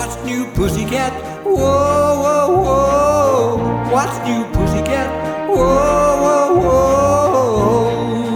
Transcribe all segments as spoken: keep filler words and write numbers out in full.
What's new, pussycat? Whoa, whoa, whoa. What's new, pussycat? Whoa, whoa, whoa.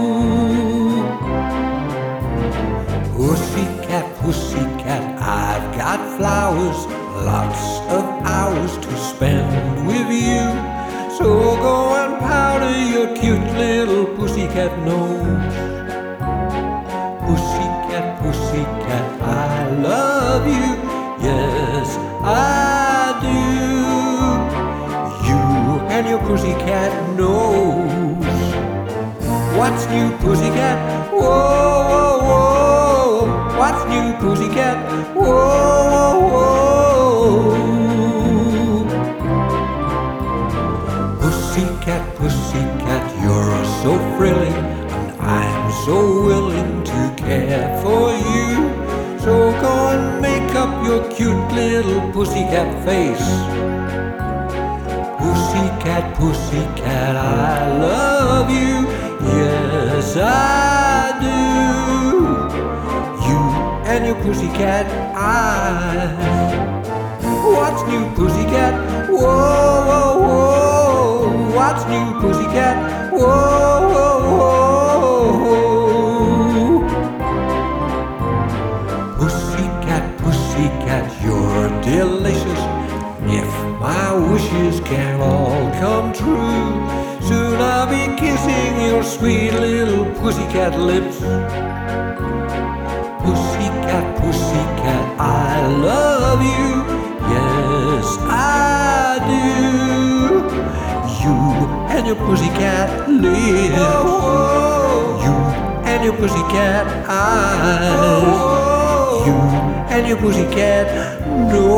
Pussycat, pussycat, I've got flowers, lots of hours to spend with you. So go and powder your cute little pussycat nose. Pussycat, pussycat, I love you, yes I do. You and your pussycat nose. What's new, pussycat? Whoa, whoa, whoa. What's new, pussycat? Whoa, whoa, whoa. Pussycat, pussycat, you're so thrilling, and I'm so willing to care for you. So go and make up your cute little pussycat face. Pussycat, pussycat, I love you, yes I do. You and your pussycat eyes. What's new, pussycat? Whoa, whoa, whoa. What's new, pussycat? Whoa, whoa, whoa. Pussycat, pussycat, you're delicious. If my wishes can all come true, soon I'll be kissing your sweet little pussycat lips. Pussycat, pussycat, I love you, yes I do. You and your pussycat lips. You and your pussycat eyes. You and your pussycat nose.